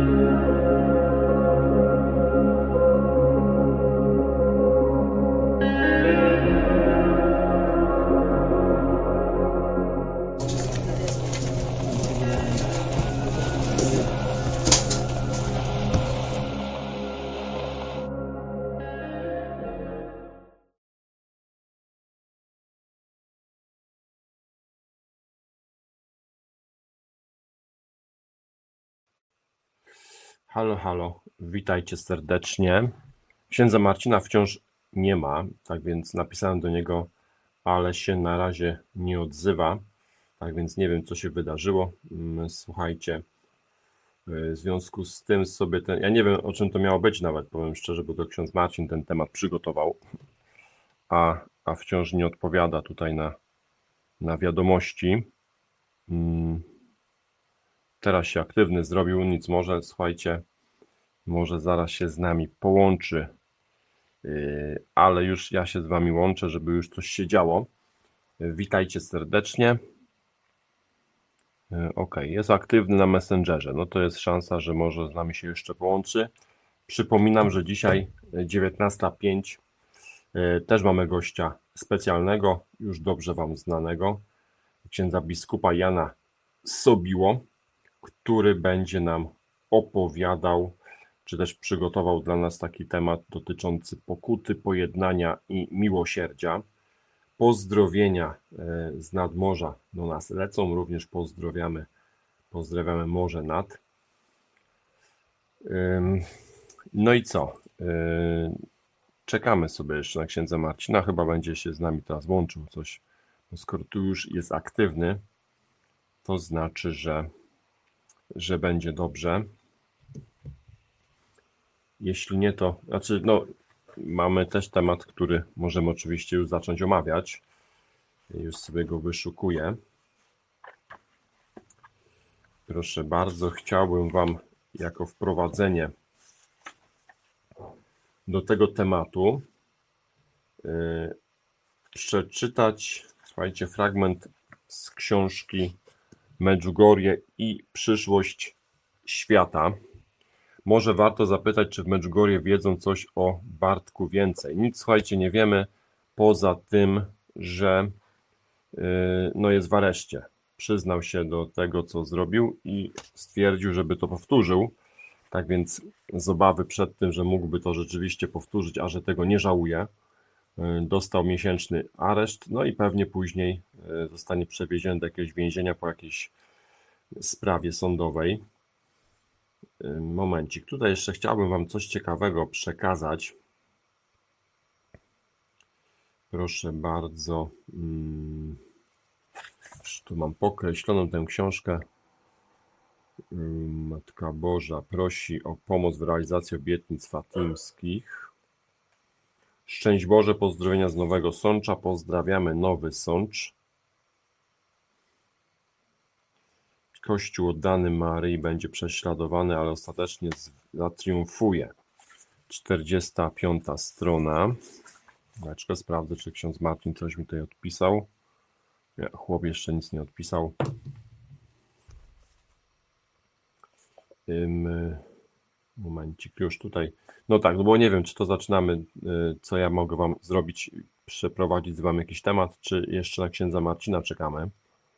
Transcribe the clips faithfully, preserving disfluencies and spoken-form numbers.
Halo, halo, witajcie serdecznie. Księdza Marcina wciąż nie ma, tak więc napisałem do niego, ale się na razie nie odzywa, tak więc nie wiem, co się wydarzyło. Słuchajcie, w związku z tym sobie ten, ja nie wiem, o czym to miało być nawet, powiem szczerze, bo to ksiądz Marcin ten temat przygotował, a, a wciąż nie odpowiada tutaj na, na wiadomości. Teraz się aktywny zrobił, nic może, słuchajcie, może zaraz się z nami połączy, ale już ja się z wami łączę, żeby już coś się działo. Witajcie serdecznie. Ok, jest aktywny na Messengerze, no to jest szansa, że może z nami się jeszcze połączy. Przypominam, że dzisiaj dziewiętnasta pięć też mamy gościa specjalnego, już dobrze wam znanego, księdza biskupa Jana Sobiło, który będzie nam opowiadał, czy też przygotował dla nas taki temat dotyczący pokuty, pojednania i miłosierdzia. Pozdrowienia z nadmorza do nas lecą, również pozdrawiamy, pozdrawiamy Morze Nad. No i co? Czekamy sobie jeszcze na księdza Marcina, chyba będzie się z nami teraz łączył coś, bo skoro tu już jest aktywny, to znaczy, że, że będzie dobrze. Jeśli nie, to znaczy, no, mamy też temat, który możemy oczywiście już zacząć omawiać. Już sobie go wyszukuję. Proszę bardzo, chciałbym wam jako wprowadzenie do tego tematu yy, przeczytać, słuchajcie, fragment z książki Medjugorje i przyszłość świata. Może warto zapytać, czy w Medjugorje wiedzą coś o Bartku więcej. Nic, słuchajcie, nie wiemy, poza tym, że yy, no jest w areszcie. Przyznał się do tego, co zrobił i stwierdził, żeby to powtórzył. Tak więc z obawy przed tym, że mógłby to rzeczywiście powtórzyć, a że tego nie żałuje, yy, dostał miesięczny areszt, no i pewnie później yy, zostanie przewieziony do jakiegoś więzienia po jakiejś sprawie sądowej. Momencik, tutaj jeszcze chciałbym wam coś ciekawego przekazać. Proszę bardzo, tu mam pokreśloną tę książkę. Matka Boża prosi o pomoc w realizacji obietnic fatimskich. Szczęść Boże, pozdrowienia z Nowego Sącza, pozdrawiamy Nowy Sącz. Kościół oddany Maryi będzie prześladowany, ale ostatecznie zatriumfuje. czterdziesta piąta strona. Dlaczego sprawdzę, czy ksiądz Marcin coś mi tutaj odpisał. Nie, chłop jeszcze nic nie odpisał. Momencik, już tutaj. No tak, no bo nie wiem, czy to zaczynamy, co ja mogę wam zrobić, przeprowadzić z wami jakiś temat, czy jeszcze na księdza Marcina czekamy.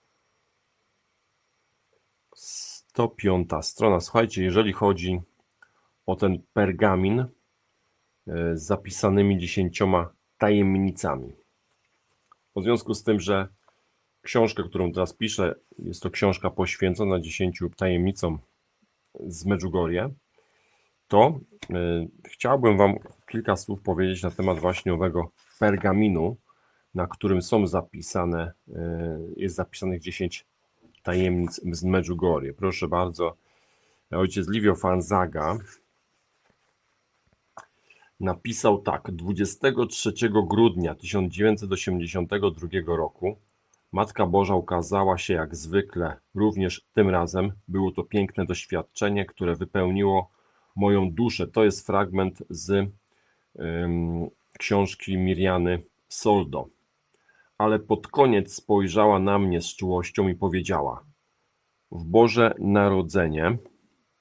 sto piąta strona. Słuchajcie, jeżeli chodzi o ten pergamin z zapisanymi dziesięcioma tajemnicami. W związku z tym, że książkę, którą teraz piszę, jest to książka poświęcona dziesięciu tajemnicom z Medjugorje, to y, chciałbym wam kilka słów powiedzieć na temat właśnie owego pergaminu, na którym są zapisane, y, jest zapisanych dziesięć tajemnic z Medjugorje. Proszę bardzo, ojciec Livio Fanzaga napisał tak: dwudziestego trzeciego grudnia tysiąc dziewięćset osiemdziesiątego drugiego roku Matka Boża ukazała się jak zwykle, również tym razem było to piękne doświadczenie, które wypełniło moją duszę. To jest fragment z um, książki Miriany Soldo. Ale pod koniec spojrzała na mnie z czułością i powiedziała: w Boże Narodzenie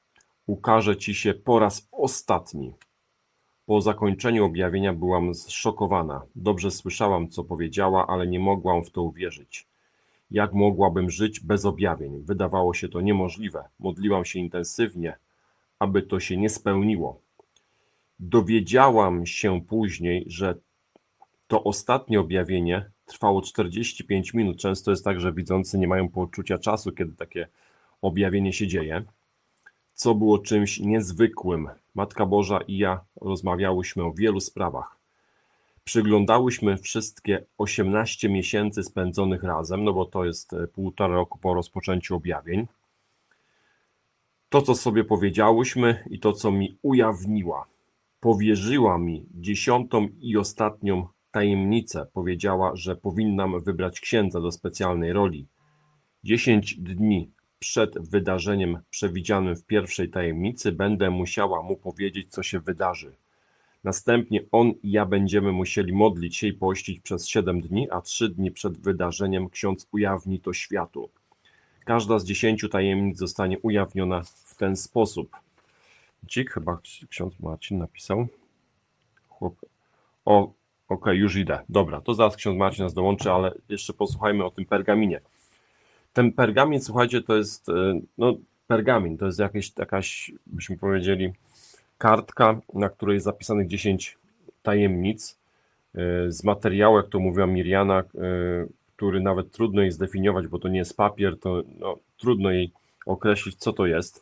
ukaże ci się po raz ostatni. Po zakończeniu objawienia byłam zszokowana. Dobrze słyszałam, co powiedziała, ale nie mogłam w to uwierzyć. Jak mogłabym żyć bez objawień? Wydawało się to niemożliwe. Modliłam się intensywnie, aby to się nie spełniło. Dowiedziałam się później, że to ostatnie objawienie trwało czterdzieści pięć minut. Często jest tak, że widzący nie mają poczucia czasu, kiedy takie objawienie się dzieje, co było czymś niezwykłym. Matka Boża i ja rozmawiałyśmy o wielu sprawach. Przyglądałyśmy wszystkie osiemnaście miesięcy spędzonych razem, no bo to jest półtora roku po rozpoczęciu objawień. To, co sobie powiedziałyśmy i to, co mi ujawniła. Powierzyła mi dziesiątą i ostatnią tajemnicę. Powiedziała, że powinnam wybrać księdza do specjalnej roli. Dziesięć dni przed wydarzeniem przewidzianym w pierwszej tajemnicy będę musiała mu powiedzieć, co się wydarzy. Następnie on i ja będziemy musieli modlić się i pościć przez siedem dni, a trzy dni przed wydarzeniem ksiądz ujawni to światu. Każda z dziesięciu tajemnic zostanie ujawniona w ten sposób. Cik, chyba ksiądz Marcin napisał. Chłop. O, okej, okay, już idę. Dobra, to zaraz ksiądz Marcin nas dołączy, ale jeszcze posłuchajmy o tym pergaminie. Ten pergamin, słuchajcie, to jest, no, pergamin, to jest jakaś, jakaś, byśmy powiedzieli, kartka, na której jest zapisanych dziesięć tajemnic z materiału, jak to mówiła Mirjana, który nawet trudno jej zdefiniować, bo to nie jest papier, to no, trudno jej określić, co to jest.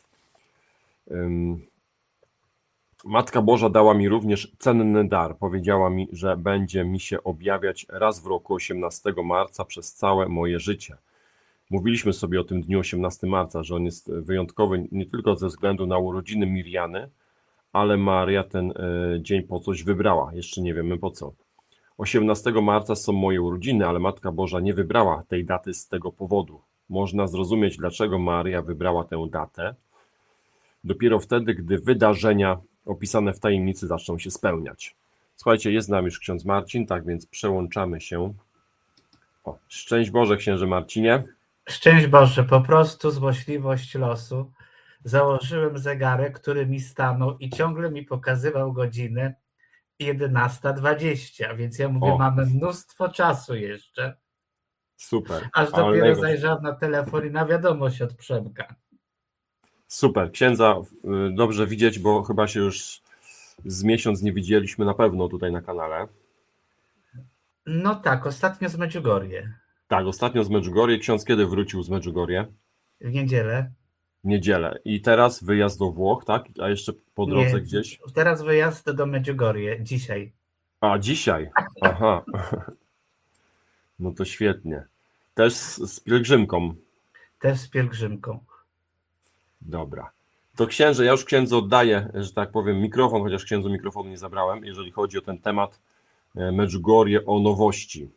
Matka Boża dała mi również cenny dar. Powiedziała mi, że będzie mi się objawiać raz w roku osiemnastego marca przez całe moje życie. Mówiliśmy sobie o tym dniu osiemnastego marca, że on jest wyjątkowy nie tylko ze względu na urodziny Mirjany, ale Maria ten dzień po coś wybrała. Jeszcze nie wiemy po co. osiemnastego marca są moje urodziny, ale Matka Boża nie wybrała tej daty z tego powodu. Można zrozumieć, dlaczego Maria wybrała tę datę dopiero wtedy, gdy wydarzenia opisane w tajemnicy zaczną się spełniać. Słuchajcie, jest z nami już ksiądz Marcin, tak więc przełączamy się. O, szczęść Boże, księże Marcinie. Szczęść Boże, po prostu złośliwość losu. Założyłem zegarek, który mi stanął i ciągle mi pokazywał godzinę jedenasta dwadzieścia, więc ja mówię, o. Mamy mnóstwo czasu jeszcze. Super. Aż dopiero Ale... zajrzałem na telefon i na wiadomość od Przemka. Super, księdza dobrze widzieć, bo chyba się już z miesiąc nie widzieliśmy na pewno tutaj na kanale. No tak, ostatnio z Medjugorje. Tak, ostatnio z Medjugorje. Ksiądz kiedy wrócił z Medjugorje? W niedzielę. W niedzielę. I teraz wyjazd do Włoch, tak? A jeszcze po drodze nie, gdzieś? Teraz wyjazd do Medjugorje, dzisiaj. A, dzisiaj? Aha. No to świetnie. Też z, z pielgrzymką. Też z pielgrzymką. Dobra. To księże, ja już księdzu oddaję, że tak powiem, mikrofon, chociaż księdzu mikrofonu nie zabrałem, jeżeli chodzi o ten temat Medjugorje, o nowości.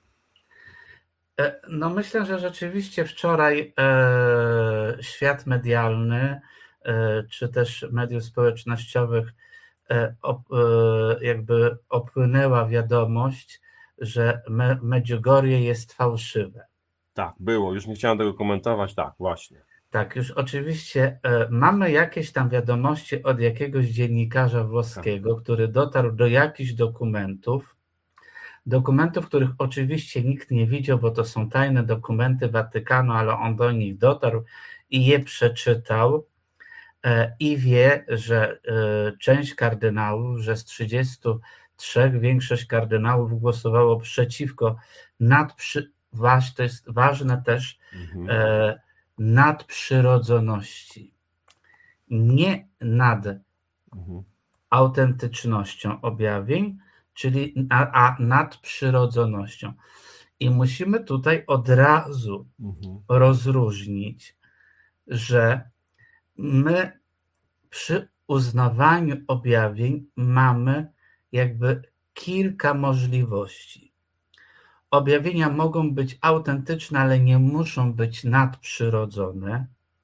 No myślę, że rzeczywiście wczoraj e, świat medialny, e, czy też mediów społecznościowych e, op, e, jakby opłynęła wiadomość, że Me, Medjugorje jest fałszywe. Tak, było. Już nie chciałem tego komentować. Tak, właśnie. Tak, już oczywiście e, mamy jakieś tam wiadomości od jakiegoś dziennikarza włoskiego, tak, który dotarł do jakichś dokumentów, Dokumentów, których oczywiście nikt nie widział, bo to są tajne dokumenty Watykanu, ale on do nich dotarł i je przeczytał i wie, że część kardynałów, że z trzydziestu trzech większość kardynałów głosowało przeciwko nadprzy... to jest ważne też, mhm. nadprzyrodzoności. Nie nad mhm. autentycznością objawień, czyli a, a nadprzyrodzonością. I musimy tutaj od razu mhm. rozróżnić, że my przy uznawaniu objawień mamy jakby kilka możliwości. Objawienia mogą być autentyczne, ale nie muszą być nadprzyrodzone.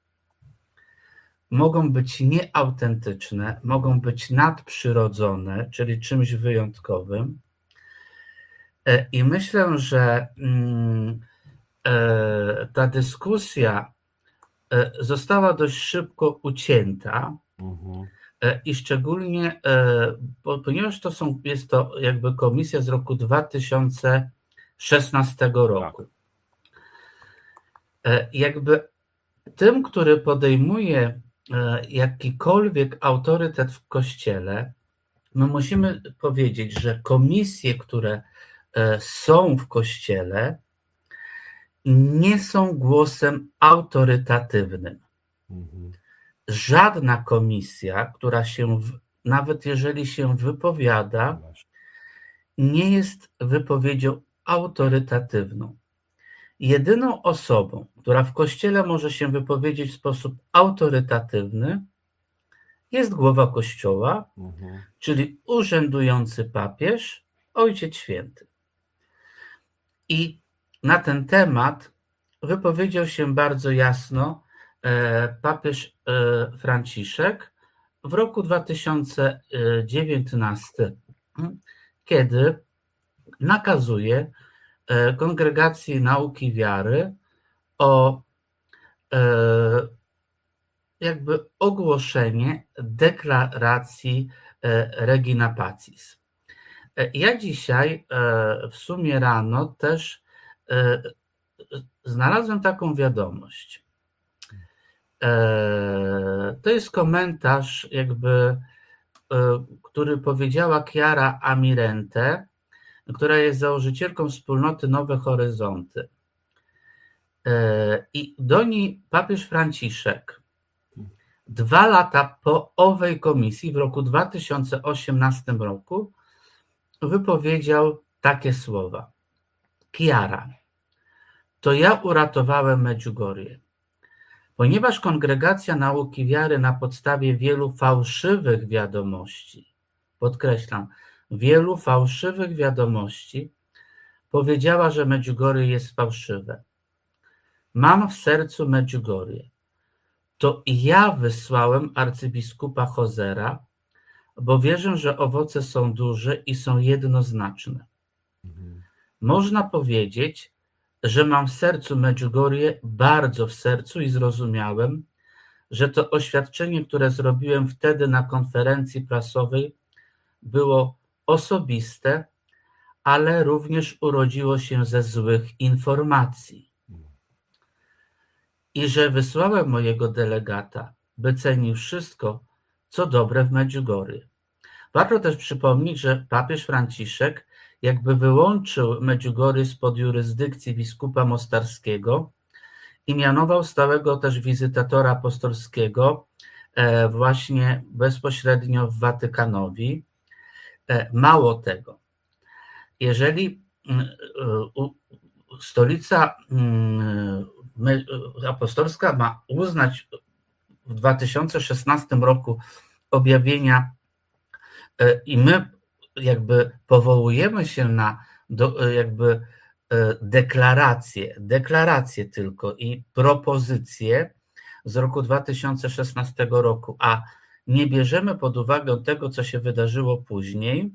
Mogą być nieautentyczne, mogą być nadprzyrodzone, czyli czymś wyjątkowym. I myślę, że ta dyskusja została dość szybko ucięta, Mhm. I szczególnie, ponieważ to są, jest to jakby komisja z roku dwa tysiące szesnastego roku. Tak. Jakby tym, który podejmuje jakikolwiek autorytet w Kościele, my musimy powiedzieć, że komisje, które są w Kościele, nie są głosem autorytatywnym. Mhm. Żadna komisja, która się, nawet jeżeli się wypowiada, nie jest wypowiedzią autorytatywną. Jedyną osobą, która w Kościele może się wypowiedzieć w sposób autorytatywny, jest głowa Kościoła, mhm. czyli urzędujący papież, Ojciec Święty. I na ten temat wypowiedział się bardzo jasno papież Franciszek w roku dwa tysiące dziewiętnastym, kiedy nakazuje Kongregacji Nauki Wiary o jakby ogłoszenie deklaracji Regina Pacis. Ja dzisiaj w sumie rano też znalazłem taką wiadomość. To jest komentarz, jakby, który powiedziała Chiara Amirente, która jest założycielką wspólnoty Nowe Horyzonty. I do niej papież Franciszek dwa lata po owej komisji w roku dwa tysiące osiemnastym roku wypowiedział takie słowa. Chiara, to ja uratowałem Medjugorje. Ponieważ Kongregacja Nauki Wiary na podstawie wielu fałszywych wiadomości, podkreślam, wielu fałszywych wiadomości, powiedziała, że Medjugorje jest fałszywe. Mam w sercu Medjugorje. To ja wysłałem arcybiskupa Hozera, bo wierzę, że owoce są duże i są jednoznaczne. Mhm. Można powiedzieć, że mam w sercu Medjugorje, bardzo w sercu i zrozumiałem, że to oświadczenie, które zrobiłem wtedy na konferencji prasowej, było osobiste, ale również urodziło się ze złych informacji. I że wysłałem mojego delegata, by cenił wszystko, co dobre w Medjugorje. Warto też przypomnieć, że papież Franciszek jakby wyłączył Medjugorje spod jurysdykcji biskupa mostarskiego i mianował stałego też wizytatora apostolskiego właśnie bezpośrednio w Watykanowi. Mało tego, jeżeli stolica apostolska ma uznać w dwa tysiące szesnastym roku objawienia i my jakby powołujemy się na do, jakby deklaracje, deklaracje tylko i propozycje z roku dwa tysiące szesnastego roku, a nie bierzemy pod uwagę tego, co się wydarzyło później,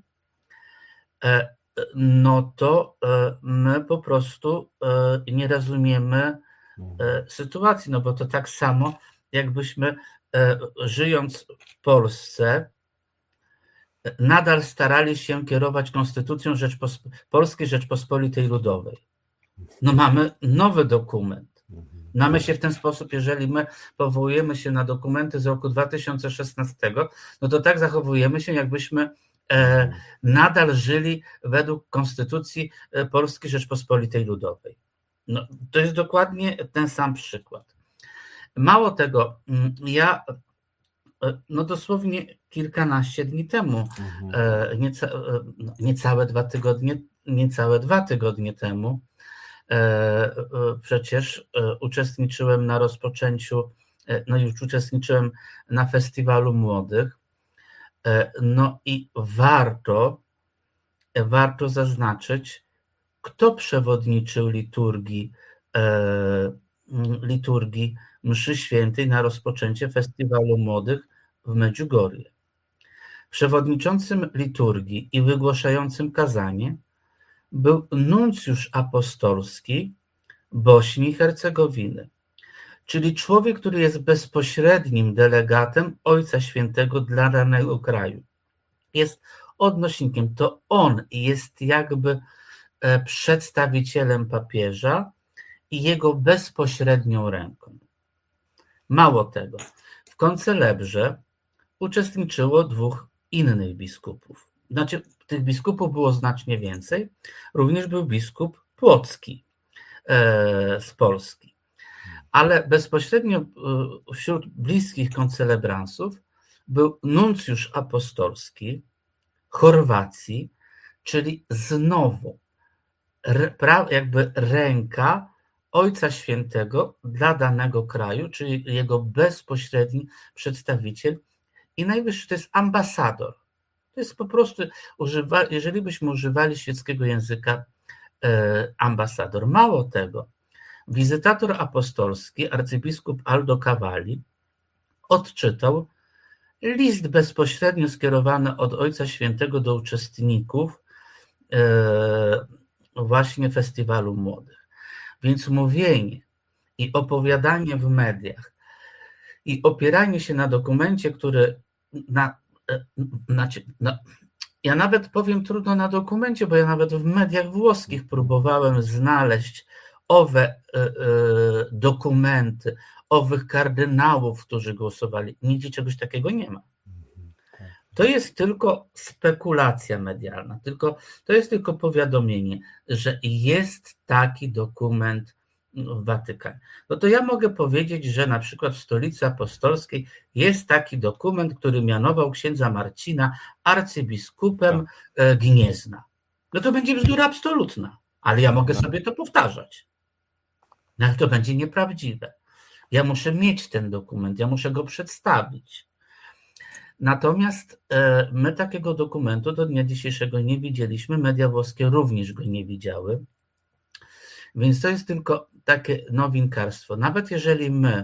no to my po prostu nie rozumiemy sytuacji, no bo to tak samo, jakbyśmy żyjąc w Polsce nadal starali się kierować Konstytucją Rzeczpospo- Polskiej Rzeczpospolitej Ludowej. No mamy nowy dokument. Mamy się w ten sposób, jeżeli my powołujemy się na dokumenty z roku dwa tysiące szesnastego, no to tak zachowujemy się, jakbyśmy e, nadal żyli według Konstytucji Polskiej Rzeczpospolitej Ludowej. No, to jest dokładnie ten sam przykład. Mało tego, ja no dosłownie kilkanaście dni temu, mhm. nieca, niecałe dwa tygodnie, niecałe dwa tygodnie temu przecież uczestniczyłem na rozpoczęciu, no już uczestniczyłem na Festiwalu Młodych, no i warto, warto zaznaczyć, kto przewodniczył liturgii, liturgii mszy świętej na rozpoczęcie Festiwalu Młodych w Medjugorje. Przewodniczącym liturgii i wygłaszającym kazanie był nuncjusz apostolski Bośni i Hercegowiny, czyli człowiek, który jest bezpośrednim delegatem Ojca Świętego dla danego kraju. Jest odnośnikiem, to on jest jakby przedstawicielem papieża i jego bezpośrednią ręką. Mało tego, w koncelebrze uczestniczyło dwóch innych biskupów. Znaczy, tych biskupów było znacznie więcej. Również był biskup Płocki e, z Polski. Ale bezpośrednio wśród bliskich koncelebransów był nuncjusz apostolski Chorwacji, czyli znowu jakby ręka Ojca Świętego dla danego kraju, czyli jego bezpośredni przedstawiciel i najwyższy to jest ambasador. To jest po prostu, używa, jeżeli byśmy używali świeckiego języka, e, ambasador. Mało tego, wizytator apostolski, arcybiskup Aldo Cavalli, odczytał list bezpośrednio skierowany od Ojca Świętego do uczestników e, właśnie Festiwalu Młodych. Więc mówienie i opowiadanie w mediach i opieranie się na dokumencie, który na, na, na, ja nawet powiem trudno na dokumencie, bo ja nawet w mediach włoskich próbowałem znaleźć owe y, y, dokumenty, owych kardynałów, którzy głosowali. Nigdzie czegoś takiego nie ma. To jest tylko spekulacja medialna, tylko, to jest tylko powiadomienie, że jest taki dokument w Watykanie. No to ja mogę powiedzieć, że na przykład w Stolicy Apostolskiej jest taki dokument, który mianował księdza Marcina arcybiskupem tak. Gniezna. No to będzie bzdura absolutna, ale ja mogę sobie to powtarzać. No ale to będzie nieprawdziwe. Ja muszę mieć ten dokument, ja muszę go przedstawić. Natomiast my takiego dokumentu do dnia dzisiejszego nie widzieliśmy, media włoskie również go nie widziały, więc to jest tylko takie nowinkarstwo. Nawet jeżeli my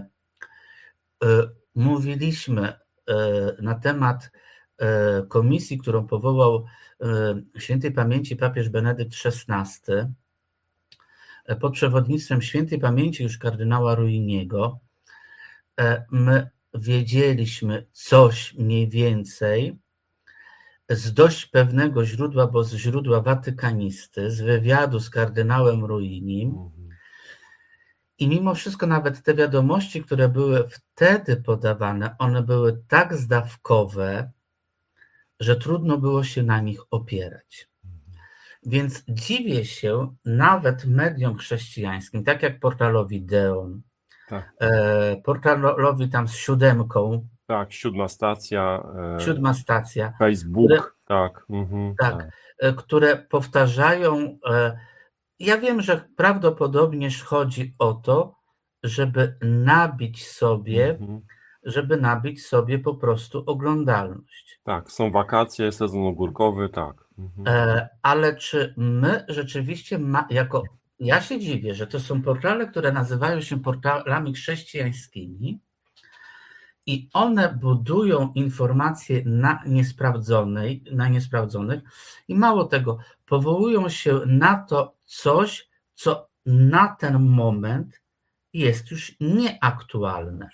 mówiliśmy na temat komisji, którą powołał świętej pamięci papież Benedykt szesnasty pod przewodnictwem świętej pamięci już kardynała Ruiniego, my wiedzieliśmy coś mniej więcej z dość pewnego źródła, bo z źródła watykanisty, z wywiadu z kardynałem Ruinim. I mimo wszystko nawet te wiadomości, które były wtedy podawane, one były tak zdawkowe, że trudno było się na nich opierać. Więc dziwię się nawet mediom chrześcijańskim, tak jak portalowi Deon, tak. portalowi tam z siódemką. Tak, siódma stacja. Siódma stacja. Facebook, które, tak. Mhm, tak, tak. Które powtarzają. Ja wiem, że prawdopodobnie chodzi o to, żeby nabić sobie, mhm. żeby nabić sobie po prostu oglądalność. Tak, są wakacje, sezon ogórkowy, tak. Mhm. Ale czy my rzeczywiście, ma, jako ja się dziwię, że to są portale, które nazywają się portalami chrześcijańskimi i one budują informacje na niesprawdzonej, na niesprawdzonych i mało tego, powołują się na to coś, co na ten moment jest już nieaktualne.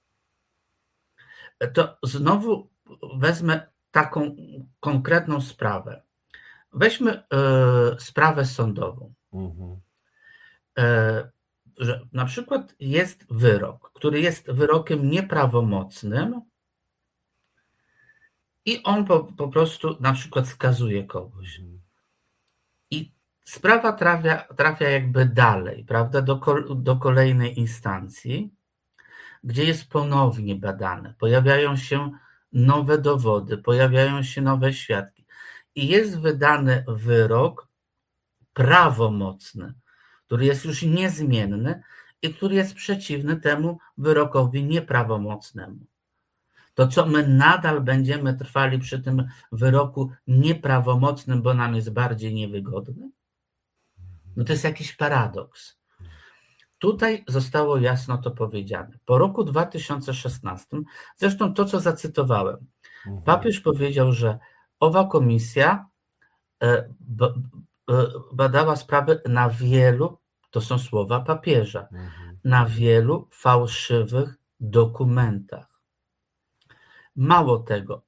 To znowu wezmę taką konkretną sprawę. Weźmy y, sprawę sądową. Mhm. Że na przykład jest wyrok, który jest wyrokiem nieprawomocnym i on po, po prostu na przykład skazuje kogoś. I sprawa trafia, trafia jakby dalej, prawda, do, do kolejnej instancji, gdzie jest ponownie badane. Pojawiają się nowe dowody, pojawiają się nowe świadki i jest wydany wyrok prawomocny, który jest już niezmienny i który jest przeciwny temu wyrokowi nieprawomocnemu. To co, my nadal będziemy trwali przy tym wyroku nieprawomocnym, bo nam jest bardziej niewygodny? No to jest jakiś paradoks. Tutaj zostało jasno to powiedziane. Po roku dwa tysiące szesnastym, zresztą to, co zacytowałem, papież powiedział, że owa komisja badała sprawy na wielu, to są słowa papieża, mhm. na wielu fałszywych dokumentach. Mało tego,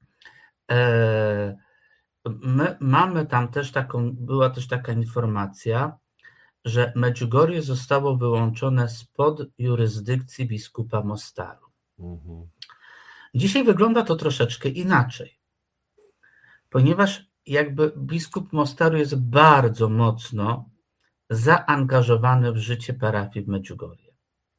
my mamy tam też taką, była też taka informacja, że Medjugorje zostało wyłączone spod jurysdykcji biskupa Mostaru. Mhm. Dzisiaj wygląda to troszeczkę inaczej, ponieważ jakby biskup Mostaru jest bardzo mocno zaangażowany w życie parafii w Medjugorje.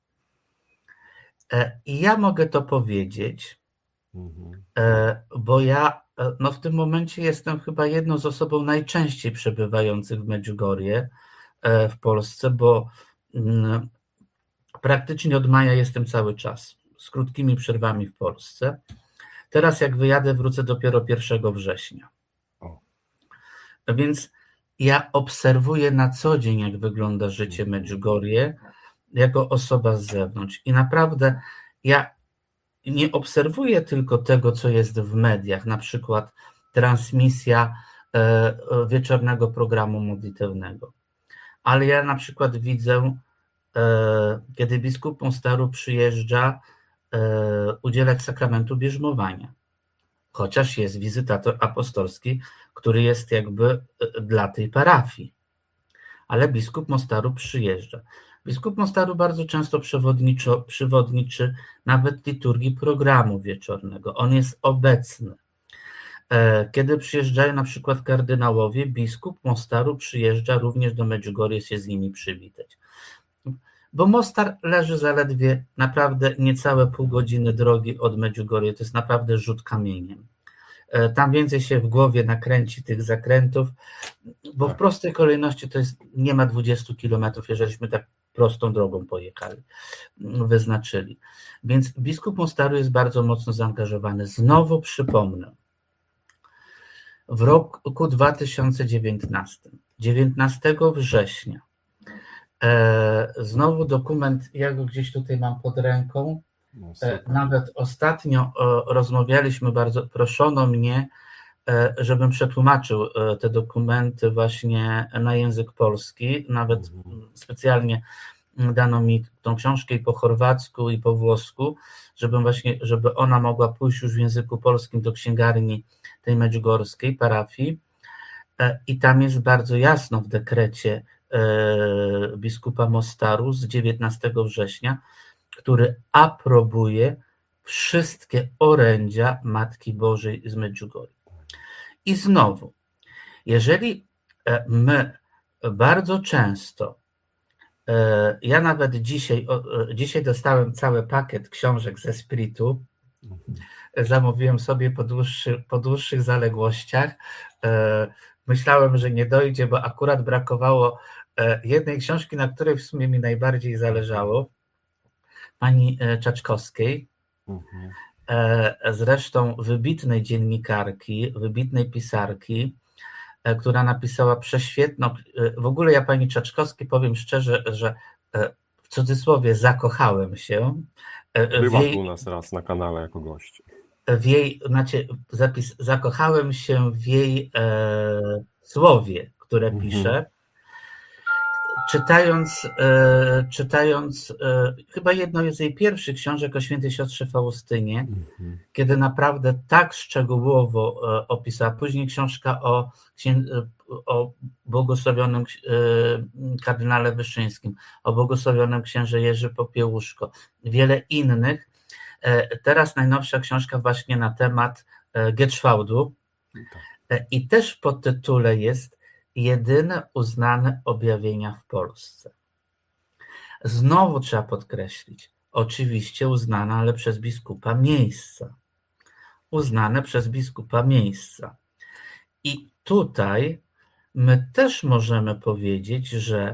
I ja mogę to powiedzieć, Mhm. bo ja no w tym momencie jestem chyba jedną z osobą najczęściej przebywających w Medjugorje w Polsce, bo praktycznie od maja jestem cały czas, z krótkimi przerwami w Polsce. Teraz jak wyjadę, wrócę dopiero pierwszego września. O. Więc ja obserwuję na co dzień, jak wygląda życie Medjugorje jako osoba z zewnątrz. I naprawdę ja nie obserwuję tylko tego, co jest w mediach, na przykład transmisja wieczornego programu modlitewnego. Ale ja na przykład widzę, kiedy biskup Mostaru przyjeżdża udzielać sakramentu bierzmowania, chociaż jest wizytator apostolski, który jest jakby dla tej parafii. Ale biskup Mostaru przyjeżdża. Biskup Mostaru bardzo często przewodniczy, przewodniczy nawet liturgii programu wieczornego. On jest obecny. Kiedy przyjeżdżają na przykład kardynałowie, biskup Mostaru przyjeżdża również do Medjugorje się z nimi przywitać. Bo Mostar leży zaledwie naprawdę niecałe pół godziny drogi od Medjugorje. To jest naprawdę rzut kamieniem. Tam więcej się w głowie nakręci tych zakrętów, bo w prostej kolejności to jest nie ma dwudziestu kilometrów, jeżeliśmy tak prostą drogą pojechali, wyznaczyli. Więc biskup Mostaru jest bardzo mocno zaangażowany. Znowu przypomnę, w roku dwa tysiące dziewiętnastym, dziewiętnastego września, e, znowu dokument, ja go gdzieś tutaj mam pod ręką, e, nawet ostatnio e, rozmawialiśmy, bardzo proszono mnie, e, żebym przetłumaczył e, te dokumenty właśnie na język polski, nawet mhm. specjalnie dano mi tą książkę i po chorwacku, i po włosku, żebym właśnie, żeby ona mogła pójść już w języku polskim do księgarni tej medjugorskiej parafii. I tam jest bardzo jasno w dekrecie biskupa Mostaru z dziewiętnastego września, który aprobuje wszystkie orędzia Matki Bożej z Medjugorje. I znowu, jeżeli my bardzo często, ja nawet dzisiaj, dzisiaj dostałem cały pakiet książek ze Spiritu, zamówiłem sobie po, dłuższy, po dłuższych zaległościach. Myślałem, że nie dojdzie, bo akurat brakowało jednej książki, na której w sumie mi najbardziej zależało, pani Czaczkowskiej, mhm. zresztą wybitnej dziennikarki, wybitnej pisarki, która napisała prześwietną, w ogóle ja pani Czaczkowskiej powiem szczerze, że w cudzysłowie zakochałem się. Była jej, u nas raz na kanale jako gość. W jej, znaczy zapis, zakochałem się w jej e, słowie, które mhm. pisze. Czytając, e, czytając e, chyba jedną z jej pierwszych książek o świętej siostrze Faustynie, mhm. kiedy naprawdę tak szczegółowo e, opisała. Później książka o, o błogosławionym e, kardynale Wyszyńskim, o błogosławionym księże Jerzy Popiełuszko, wiele innych. E, teraz najnowsza książka właśnie na temat e, Getschwałdu e, i też w podtytule jest Jedyne uznane objawienia w Polsce. Znowu trzeba podkreślić, oczywiście uznane, ale przez biskupa miejsca. Uznane przez biskupa miejsca. I tutaj my też możemy powiedzieć, że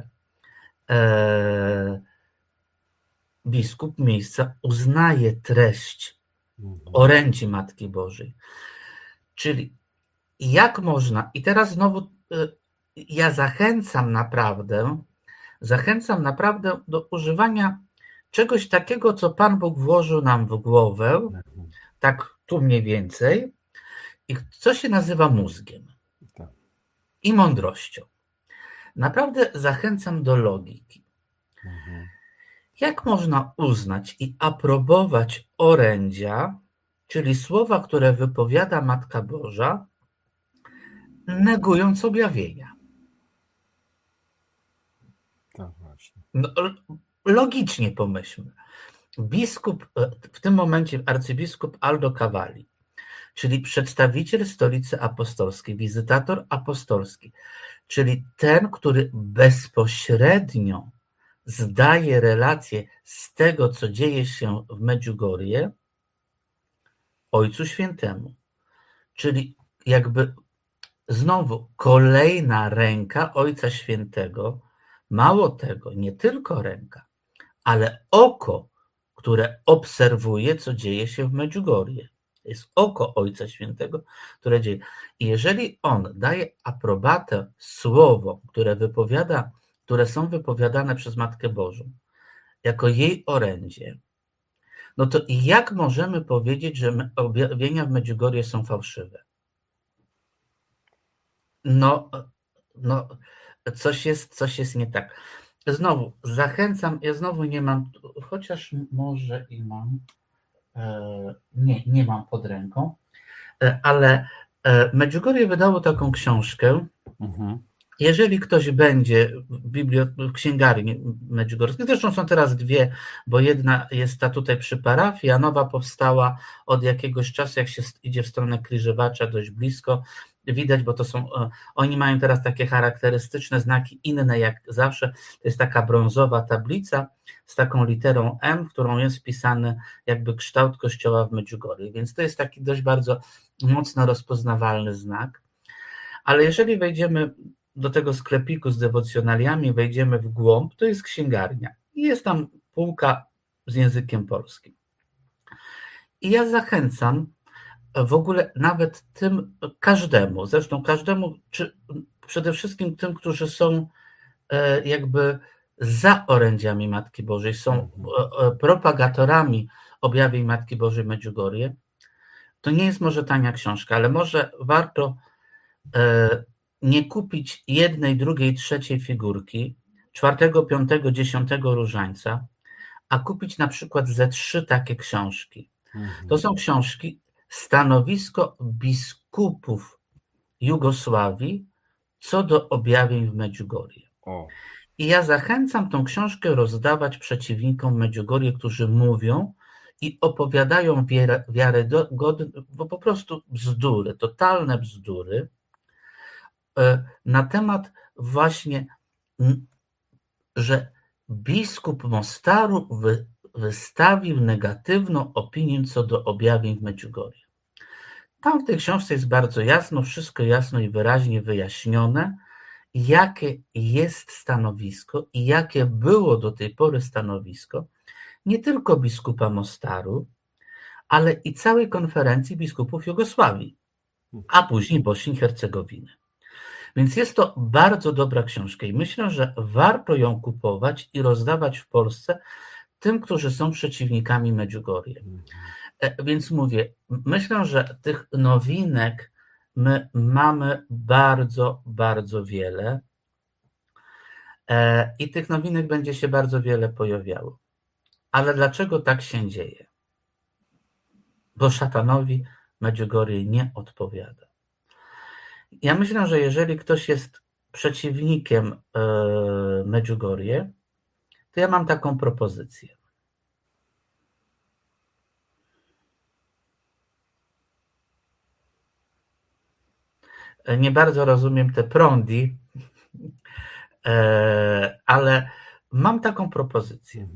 e, biskup miejsca uznaje treść orędzi Matki Bożej. Czyli jak można, i teraz znowu ja zachęcam naprawdę, zachęcam naprawdę do używania czegoś takiego, co Pan Bóg włożył nam w głowę, tak tu mniej więcej, i co się nazywa mózgiem i mądrością. Naprawdę zachęcam do logiki. Jak można uznać i aprobować orędzia, czyli słowa, które wypowiada Matka Boża, negując objawienia? Tak właśnie. No, logicznie pomyślmy. Biskup, w tym momencie arcybiskup Aldo Cavalli, czyli przedstawiciel Stolicy Apostolskiej, wizytator apostolski, czyli ten, który bezpośrednio zdaje relację z tego, co dzieje się w Medjugorje, Ojcu Świętemu. Czyli jakby znowu kolejna ręka Ojca Świętego, mało tego, nie tylko ręka, ale oko, które obserwuje, co dzieje się w Medjugorje. To jest oko Ojca Świętego, które dzieje. I jeżeli on daje aprobatę słowom, które wypowiada, które są wypowiadane przez Matkę Bożą, jako jej orędzie, no to jak możemy powiedzieć, że objawienia w Medjugorje są fałszywe? No, no coś jest, coś jest nie tak. Znowu, zachęcam, ja znowu nie mam, chociaż może i mam, nie, nie mam pod ręką, ale Medjugorje wydało taką książkę. Mhm. Jeżeli ktoś będzie w, biblio- w księgarni medjugorskiej, zresztą są teraz dwie, bo jedna jest ta tutaj przy parafii, a nowa powstała od jakiegoś czasu, jak się idzie w stronę Krzyżewacza dość blisko, widać, bo to są, oni mają teraz takie charakterystyczne znaki inne jak zawsze, to jest taka brązowa tablica z taką literą M, w którą jest wpisany jakby kształt kościoła w Medjugorje, więc to jest taki dość bardzo mocno rozpoznawalny znak, ale jeżeli wejdziemy do tego sklepiku z dewocjonaliami, wejdziemy w głąb, to jest księgarnia i jest tam półka z językiem polskim. I ja zachęcam w ogóle nawet tym, każdemu, zresztą każdemu, czy przede wszystkim tym, którzy są jakby za orędziami Matki Bożej, są propagatorami objawień Matki Bożej Medjugorje, to nie jest może tania książka, ale może warto nie kupić jednej, drugiej, trzeciej figurki, czwartego, piątego, dziesiątego różańca, a kupić na przykład ze trzy takie książki. Mhm. To są książki Stanowisko biskupów Jugosławii co do objawień w Medjugorje. O. I ja zachęcam tą książkę rozdawać przeciwnikom Medjugorje, którzy mówią i opowiadają wiarygodne, bo po prostu bzdury, totalne bzdury, na temat właśnie, że biskup Mostaru wy, wystawił negatywną opinię co do objawień w Medjugorje. Tam w tej książce jest bardzo jasno, wszystko jasno i wyraźnie wyjaśnione, jakie jest stanowisko i jakie było do tej pory stanowisko nie tylko biskupa Mostaru, ale i całej konferencji biskupów Jugosławii, a później Bośni i Hercegowiny. Więc jest to bardzo dobra książka i myślę, że warto ją kupować i rozdawać w Polsce tym, którzy są przeciwnikami Medjugorje. Więc mówię, myślę, że tych nowinek my mamy bardzo, bardzo wiele i tych nowinek będzie się bardzo wiele pojawiało. Ale dlaczego tak się dzieje? Bo szatanowi Medjugorje nie odpowiada. Ja myślę, że jeżeli ktoś jest przeciwnikiem Medjugorje, to ja mam taką propozycję. Nie bardzo rozumiem te prądi, ale mam taką propozycję.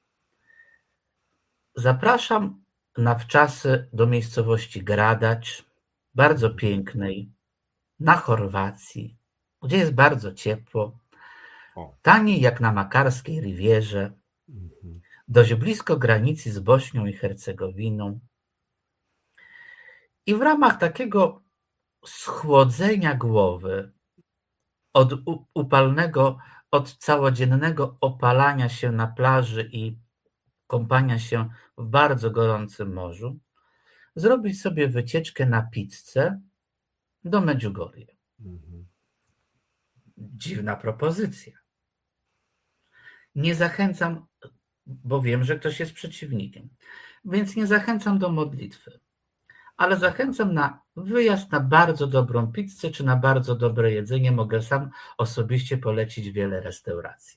Zapraszam na wczasy do miejscowości Gradacz, bardzo pięknej, na Chorwacji, gdzie jest bardzo ciepło, taniej jak na Makarskiej Rivierze, dość blisko granicy z Bośnią i Hercegowiną. I w ramach takiego schłodzenia głowy od upalnego, od całodziennego opalania się na plaży i kąpania się w bardzo gorącym morzu, zrobić sobie wycieczkę na pizzę do Medjugorje. Mhm. Dziwna propozycja. Nie zachęcam bo wiem, że ktoś jest przeciwnikiem. Więc nie zachęcam do modlitwy, ale zachęcam na wyjazd na bardzo dobrą pizzę czy na bardzo dobre jedzenie. Mogę sam osobiście polecić wiele restauracji.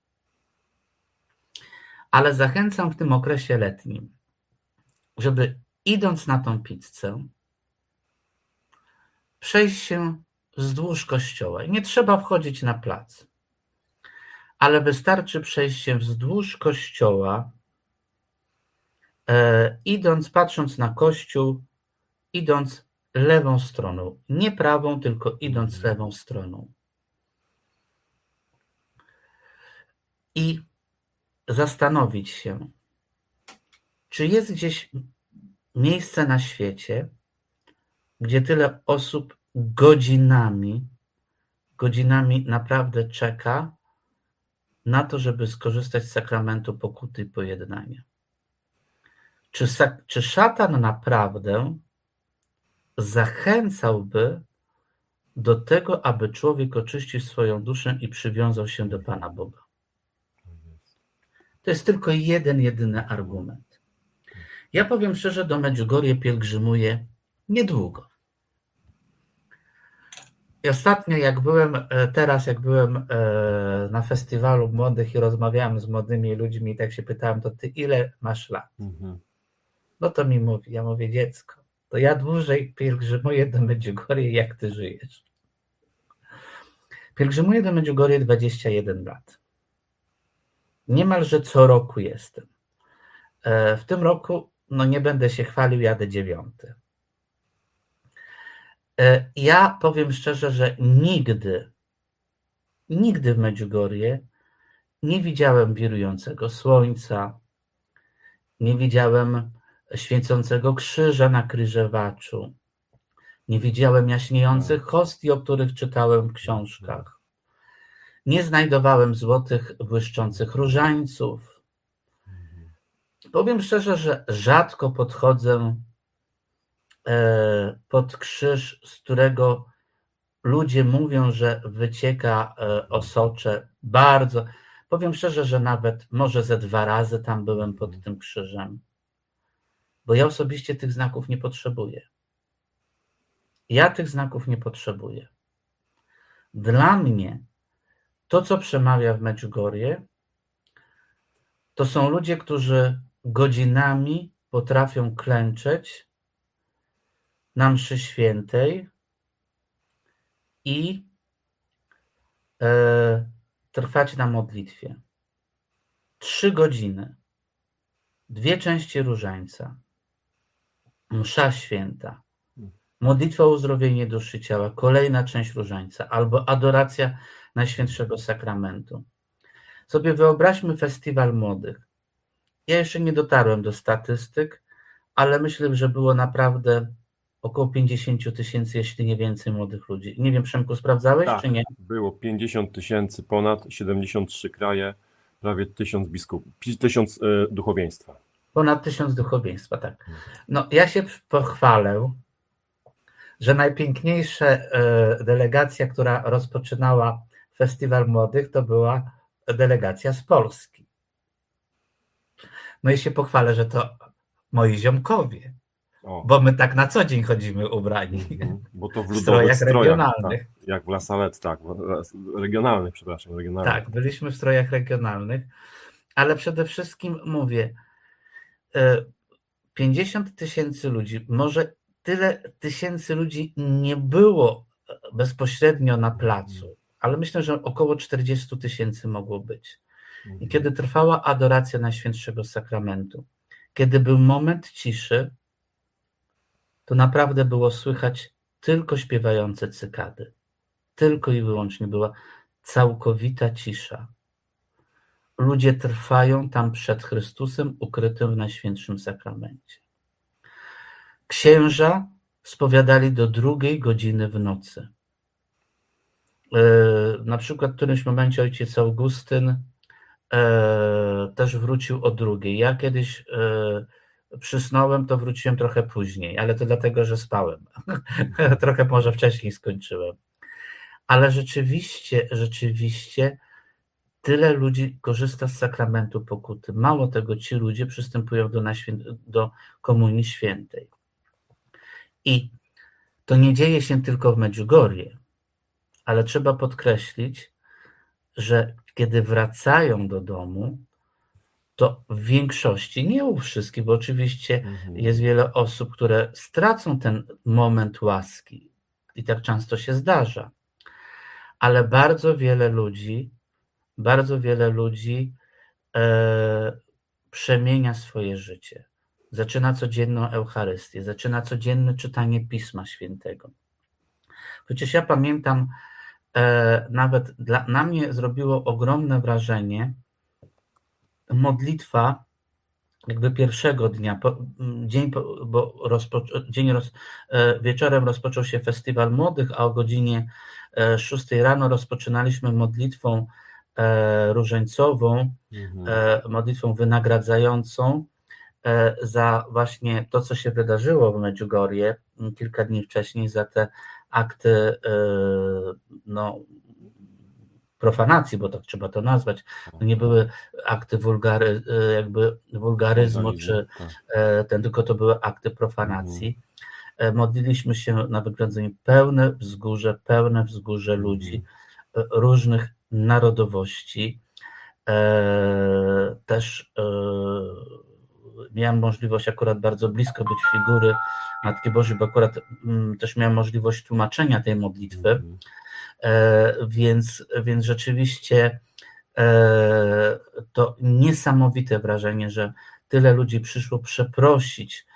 Ale zachęcam w tym okresie letnim, żeby idąc na tą pizzę, przejść się wzdłuż kościoła. Nie trzeba wchodzić na plac, ale wystarczy przejść się wzdłuż kościoła, e, idąc, patrząc na kościół, idąc lewą stroną. Nie prawą, tylko idąc lewą stroną. I zastanowić się, czy jest gdzieś miejsce na świecie, gdzie tyle osób godzinami, godzinami naprawdę czeka na to, żeby skorzystać z sakramentu pokuty i pojednania. Czy, czy szatan naprawdę zachęcałby do tego, aby człowiek oczyścił swoją duszę i przywiązał się do Pana Boga? To jest tylko jeden, jedyny argument. Ja powiem szczerze, do Medjugorje pielgrzymuję niedługo. I ostatnio, jak byłem, teraz jak byłem na festiwalu młodych i rozmawiałem z młodymi ludźmi i tak się pytałem, to ty ile masz lat? Mhm. No to mi mówi, ja mówię, dziecko, to ja dłużej pielgrzymuję do Medjugorje, jak ty żyjesz. Pielgrzymuję do Medjugorje dwadzieścia jeden lat. Niemalże co roku jestem. W tym roku, no nie będę się chwalił, jadę dziewiąty. Ja powiem szczerze, że nigdy, nigdy w Medjugorje nie widziałem wirującego słońca, nie widziałem świecącego krzyża na krzyżewaczu, nie widziałem jaśniejących hostii, o których czytałem w książkach, nie znajdowałem złotych, błyszczących różańców. Powiem szczerze, że rzadko podchodzę pod krzyż, z którego ludzie mówią, że wycieka osocze. Bardzo. Powiem szczerze, że nawet może ze dwa razy tam byłem pod tym krzyżem, bo ja osobiście tych znaków nie potrzebuję. Ja tych znaków nie potrzebuję. Dla mnie to, co przemawia w Medjugorje, to są ludzie, którzy godzinami potrafią klęczeć na mszy świętej i e, trwać na modlitwie. Trzy godziny, dwie części różańca, msza święta, modlitwa o uzdrowienie duszy i ciała, kolejna część różańca albo adoracja Najświętszego Sakramentu. Sobie wyobraźmy festiwal młodych. Ja jeszcze nie dotarłem do statystyk, ale myślę, że było naprawdę około pięćdziesiąt tysięcy, jeśli nie więcej, młodych ludzi. Nie wiem, Przemku, sprawdzałeś, tak, czy nie? Było pięćdziesiąt tysięcy ponad, siedemdziesiąt trzy kraje, prawie tysiąc biskupów, tysiąc y, duchowieństwa. Ponad tysiąc duchowieństwa, tak. No, ja się pochwalę, że najpiękniejsza y, delegacja, która rozpoczynała Festiwal Młodych, to była delegacja z Polski. No i się pochwalę, że to moi ziomkowie. O. Bo my tak na co dzień chodzimy ubrani. Mm-hmm. Bo to w ludowych strojach, strojach regionalnych. Tak, jak w La Salette, tak. Regionalnych, przepraszam. Regionalnych. Tak, byliśmy w strojach regionalnych, ale przede wszystkim mówię, pięćdziesiąt tysięcy ludzi, może tyle tysięcy ludzi nie było bezpośrednio na placu, ale myślę, że około czterdzieści tysięcy mogło być. I kiedy trwała adoracja Najświętszego Sakramentu, kiedy był moment ciszy, to naprawdę było słychać tylko śpiewające cykady. Tylko i wyłącznie była całkowita cisza. Ludzie trwają tam przed Chrystusem ukrytym w Najświętszym Sakramencie. Księża spowiadali do drugiej godziny w nocy. Na przykład w którymś momencie ojciec Augustyn też wrócił o drugiej. Ja kiedyś przysnąłem, to wróciłem trochę później, ale to dlatego, że spałem. Trochę może wcześniej skończyłem. Ale rzeczywiście, rzeczywiście tyle ludzi korzysta z sakramentu pokuty. Mało tego, ci ludzie przystępują do, naświę- do Komunii Świętej. I to nie dzieje się tylko w Medjugorje, ale trzeba podkreślić, że kiedy wracają do domu, to w większości, nie u wszystkich, bo oczywiście Mhm. jest wiele osób, które stracą ten moment łaski i tak często się zdarza, ale bardzo wiele ludzi, bardzo wiele ludzi e, przemienia swoje życie. Zaczyna codzienną Eucharystię, zaczyna codzienne czytanie Pisma Świętego. Przecież ja pamiętam, e, nawet dla, na mnie zrobiło ogromne wrażenie modlitwa jakby pierwszego dnia, po, dzień, bo rozpoczą, dzień roz, e, wieczorem rozpoczął się festiwal młodych, a o godzinie e, szóstej rano rozpoczynaliśmy modlitwą e, różańcową, Mhm. e, modlitwą wynagradzającą e, za właśnie to, co się wydarzyło w Medjugorje kilka dni wcześniej, za te akty e, no, profanacji, bo tak trzeba to nazwać. To nie były akty wulgary, jakby wulgaryzmu, czy tak. ten, tylko to były akty profanacji. Mhm. Modliliśmy się na wygradzenie pełne wzgórze, pełne wzgórze mhm. ludzi różnych narodowości. Też miałem możliwość akurat bardzo blisko być figury Matki Bożej, bo akurat też miałem możliwość tłumaczenia tej modlitwy. Mhm. Więc, więc rzeczywiście to niesamowite wrażenie, że tyle ludzi przyszło przeprosić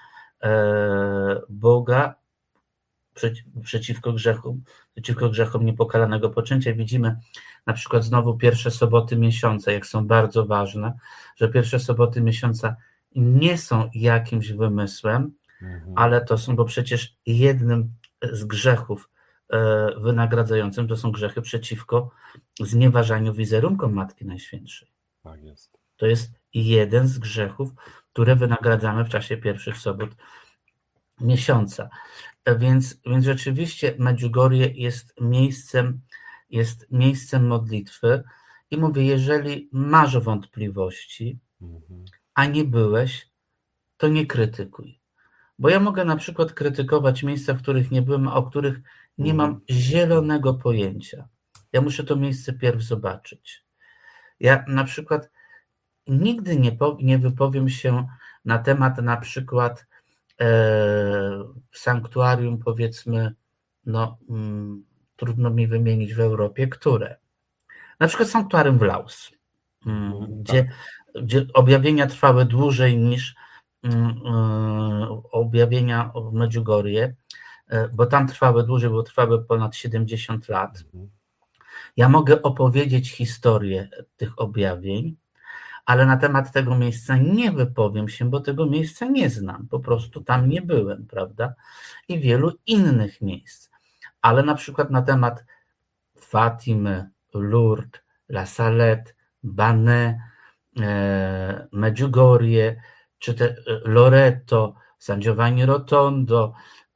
Boga przeciwko grzechom, przeciwko grzechom niepokalanego poczęcia. Widzimy na przykład znowu pierwsze soboty miesiąca, jak są bardzo ważne, że pierwsze soboty miesiąca nie są jakimś wymysłem, mhm. ale to są, bo przecież jednym z grzechów wynagradzającym to są grzechy przeciwko znieważaniu wizerunkom Matki Najświętszej. Tak jest. To jest jeden z grzechów, które wynagradzamy w czasie pierwszych sobot miesiąca. Więc, więc rzeczywiście Medjugorje jest miejscem, jest miejscem modlitwy i mówię, jeżeli masz wątpliwości, mhm. a nie byłeś, to nie krytykuj. Bo ja mogę na przykład krytykować miejsca, w których nie byłem, a o których nie mam zielonego pojęcia. Ja muszę to miejsce pierw zobaczyć. Ja na przykład nigdy nie, po, nie wypowiem się na temat na przykład e, sanktuarium, powiedzmy, no mm, trudno mi wymienić w Europie, które. Na przykład sanktuarium w Laos, mm, mhm, gdzie, tak. gdzie objawienia trwały dłużej niż mm, y, objawienia w Medjugorje, bo tam trwały dłużej, bo trwały ponad siedemdziesiąt lat. Ja mogę opowiedzieć historię tych objawień, ale na temat tego miejsca nie wypowiem się, bo tego miejsca nie znam, po prostu tam nie byłem, prawda? I wielu innych miejsc. Ale na przykład na temat Fatimy, Lourdes, La Salette, Banet, e, Medjugorje, czy te Loreto, San Giovanni Rotondo,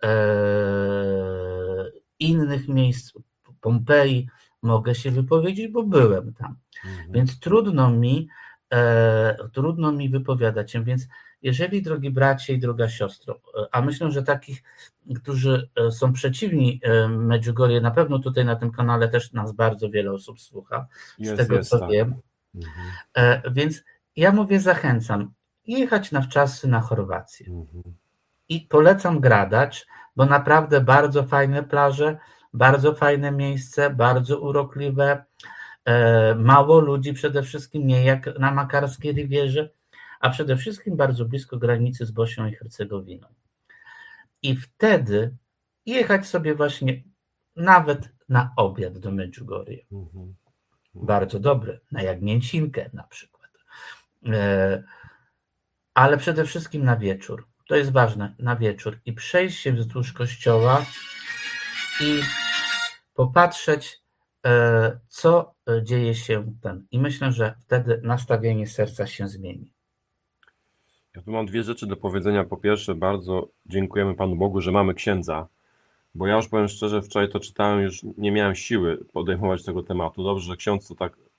innych miejsc, Pompeji, mogę się wypowiedzieć, bo byłem tam. Mhm. Więc trudno mi, e, trudno mi wypowiadać się. Więc jeżeli, drogi bracie i droga siostro, a myślę, że takich, którzy są przeciwni Medjugorje, na pewno tutaj na tym kanale też nas bardzo wiele osób słucha, jest, z tego jest, co tak. wiem. Mhm. E, więc ja mówię, zachęcam jechać na wczasy na Chorwację. Mhm. I polecam Gradacz, bo naprawdę bardzo fajne plaże, bardzo fajne miejsce, bardzo urokliwe, e, mało ludzi przede wszystkim, nie jak na Makarskiej Rivierze, a przede wszystkim bardzo blisko granicy z Bośnią i Hercegowiną. I wtedy jechać sobie właśnie nawet na obiad do Medjugorje. Mhm. Bardzo dobry, na jagnięcinkę na przykład. E, ale przede wszystkim na wieczór. To jest ważne, na wieczór. I przejść się wzdłuż kościoła i popatrzeć, co dzieje się tam. I myślę, że wtedy nastawienie serca się zmieni. Ja tu mam dwie rzeczy do powiedzenia. Po pierwsze, bardzo dziękujemy Panu Bogu, że mamy księdza, bo ja już powiem szczerze, wczoraj to czytałem, już nie miałem siły podejmować tego tematu. Dobrze, że ksiądz to tak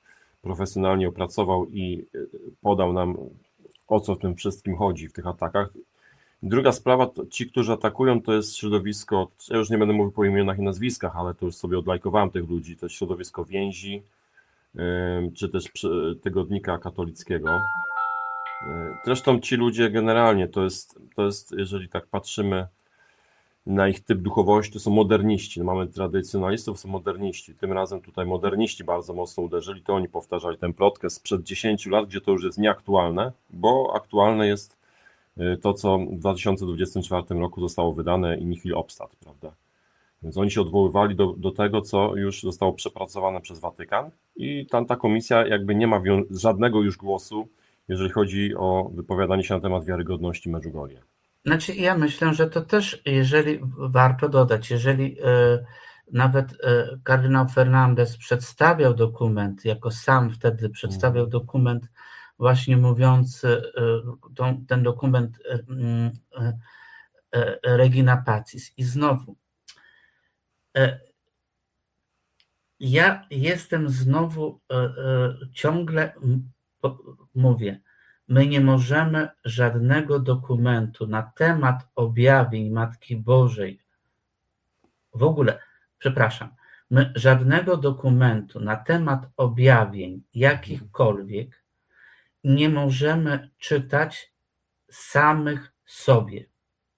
profesjonalnie opracował i podał nam, o co w tym wszystkim chodzi w tych atakach. Druga sprawa, to ci, którzy atakują, to jest środowisko, ja już nie będę mówił po imionach i nazwiskach, ale to już sobie odlajkowałem tych ludzi, to jest środowisko więzi, czy też tygodnika katolickiego. Zresztą ci ludzie generalnie to jest, to jest, jeżeli tak patrzymy na ich typ duchowości, to są moderniści. No mamy tradycjonalistów, są moderniści. Tym razem tutaj moderniści bardzo mocno uderzyli, to oni powtarzali ten plotkę sprzed dziesięciu lat, gdzie to już jest nieaktualne, bo aktualne jest to, co w dwa tysiące dwudziestym czwartym roku zostało wydane i nihil obstat, prawda? Więc oni się odwoływali do, do tego, co już zostało przepracowane przez Watykan i tam ta komisja jakby nie ma żadnego już głosu, jeżeli chodzi o wypowiadanie się na temat wiarygodności Medjugorje. Znaczy ja myślę, że to też, jeżeli warto dodać, jeżeli y, nawet y, kardynał Fernandez przedstawiał dokument, jako sam wtedy przedstawiał mm. dokument właśnie mówiący, y, tą, ten dokument y, y, y, Regina Pacis. I znowu, y, ja jestem znowu y, y, ciągle, po, mówię, my nie możemy żadnego dokumentu na temat objawień Matki Bożej, w ogóle, przepraszam, my żadnego dokumentu na temat objawień jakichkolwiek nie możemy czytać samych sobie.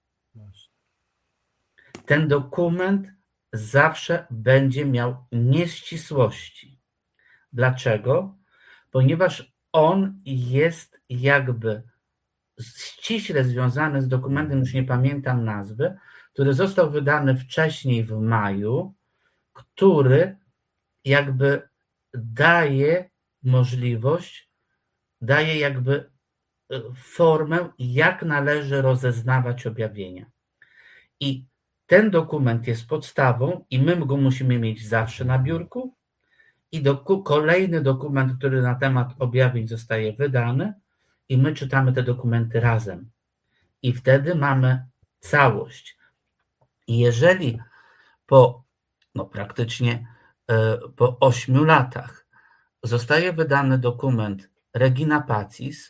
Ten dokument zawsze będzie miał nieścisłości. Dlaczego? Ponieważ on jest jakby ściśle związany z dokumentem, już nie pamiętam nazwy, który został wydany wcześniej w maju, który jakby daje możliwość, daje jakby formę, jak należy rozeznawać objawienia. I ten dokument jest podstawą i my go musimy mieć zawsze na biurku. I do, kolejny dokument, który na temat objawień zostaje wydany i my czytamy te dokumenty razem. I wtedy mamy całość. I jeżeli po no praktycznie po ośmiu latach zostaje wydany dokument Regina Pacis,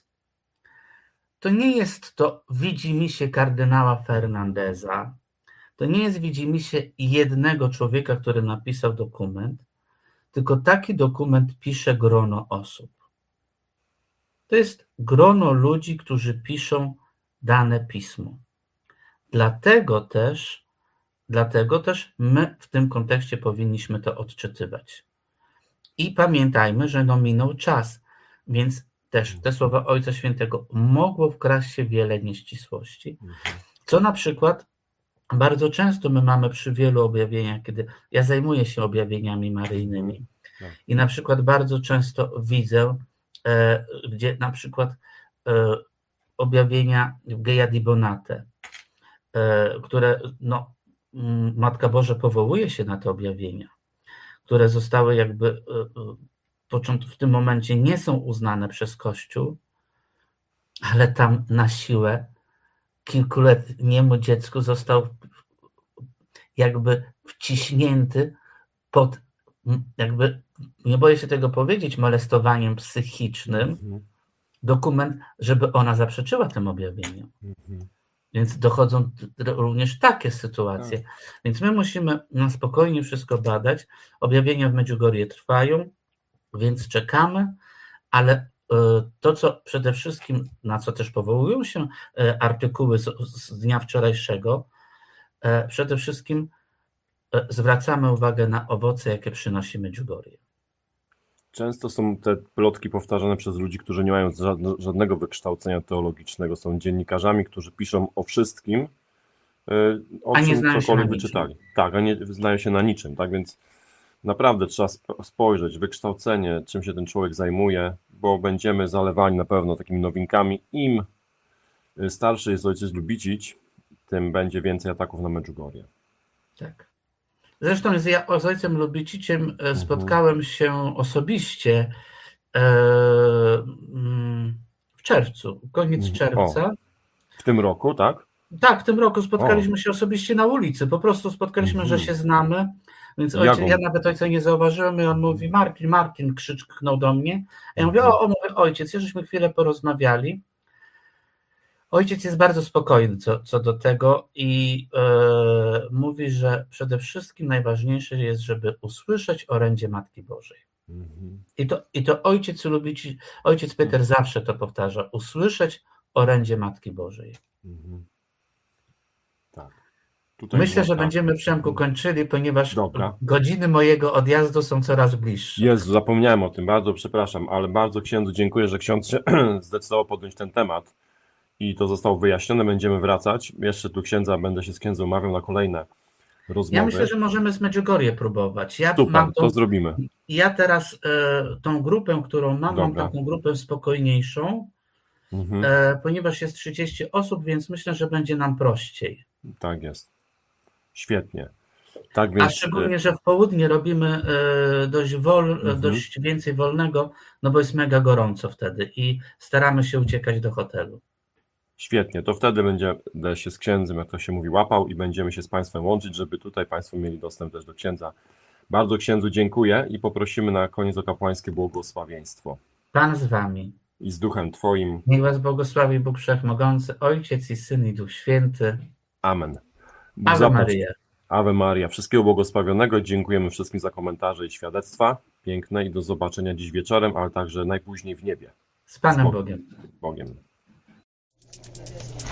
to nie jest to widzimisię kardynała Fernandeza, to nie jest widzimisię jednego człowieka, który napisał dokument, tylko taki dokument pisze grono osób. To jest grono ludzi, którzy piszą dane pismo. Dlatego też, dlatego też my w tym kontekście powinniśmy to odczytywać. I pamiętajmy, że no minął czas, więc też te słowa Ojca Świętego mogło wkraść się wiele nieścisłości, co na przykład bardzo często my mamy przy wielu objawieniach, kiedy ja zajmuję się objawieniami maryjnymi i na przykład bardzo często widzę, e, gdzie na przykład e, objawienia Geja di Bonate, e, które no, Matka Boża powołuje się na te objawienia, które zostały jakby e, w tym momencie nie są uznane przez Kościół, ale tam na siłę kilkuletniemu dziecku został jakby wciśnięty pod, jakby, nie boję się tego powiedzieć, molestowaniem psychicznym mhm. dokument, żeby ona zaprzeczyła tym objawieniom. Mhm. Więc dochodzą również takie sytuacje. Tak. Więc my musimy na spokojnie wszystko badać. Objawienia w Medjugorje trwają, więc czekamy, ale to, co przede wszystkim, na co też powołują się artykuły z, z dnia wczorajszego, przede wszystkim zwracamy uwagę na owoce, jakie przynosi Medjugorje. Często są te plotki powtarzane przez ludzi, którzy nie mają żadnego wykształcenia teologicznego. Są dziennikarzami, którzy piszą o wszystkim, o a nie czym znają cokolwiek się na wyczytali. niczym. Tak, a nie znają się na niczym. Tak więc naprawdę trzeba spojrzeć, wykształcenie, czym się ten człowiek zajmuje, bo będziemy zalewani na pewno takimi nowinkami. Im starszy jest ojciec Lubicic, tym będzie więcej ataków na Medjugorje. Tak. Zresztą z, ja, z ojcem Lubiciciem mhm. spotkałem się osobiście e, w czerwcu, koniec czerwca. O, w tym roku, tak? Tak, w tym roku spotkaliśmy o. się osobiście na ulicy. Po prostu spotkaliśmy, mhm. że się znamy, Więc Jak ojciec, on- ja nawet ojca nie zauważyłem i on mówi, Martin, Martin, krzyczknął do mnie. A ja mówię, o, o mówię, ojciec, już żeśmy chwilę porozmawiali. Ojciec jest bardzo spokojny co, co do tego i e, mówi, że przede wszystkim najważniejsze jest, żeby usłyszeć orędzie Matki Bożej. Mhm. I to, i to ojciec lubi, ci- ojciec Peter zawsze to powtarza, usłyszeć orędzie Matki Bożej. Mhm. Tak. Tutaj Myślę, że tak. będziemy, Przemku, kończyli, ponieważ Dobra. godziny mojego odjazdu są coraz bliższe. Jezu, zapomniałem o tym, bardzo przepraszam, ale bardzo księdzu dziękuję, że ksiądz się zdecydował podjąć ten temat i to zostało wyjaśnione, będziemy wracać. Jeszcze tu księdza, będę się z księdzem umawiał na kolejne rozmowy. Ja myślę, że możemy z Medjugorje próbować. Ja Super, mam tą, to zrobimy. ja teraz e, tą grupę, którą mam, mam Dobra. taką grupę spokojniejszą, Mhm. e, ponieważ jest trzydzieści osób, więc myślę, że będzie nam prościej. Tak jest. Świetnie. Tak A więc. szczególnie, że w południe robimy e, dość, wol, Mhm. dość więcej wolnego, no bo jest mega gorąco wtedy i staramy się uciekać do hotelu. Świetnie, to wtedy będę się z księdzem, jak to się mówi, łapał i będziemy się z Państwem łączyć, żeby tutaj Państwo mieli dostęp też do księdza. Bardzo księdzu dziękuję i poprosimy na koniec o kapłańskie błogosławieństwo. Pan z wami. I z duchem Twoim. Niech was błogosławi Bóg Wszechmogący, Ojciec i Syn i Duch Święty. Amen. Bóg Ave zapłać- Maria. Ave Maria. Wszystkiego błogosławionego. Dziękujemy wszystkim za komentarze i świadectwa. Piękne i do zobaczenia dziś wieczorem, ale także najpóźniej w niebie. Z Panem Spoko. Bogiem. Bogiem.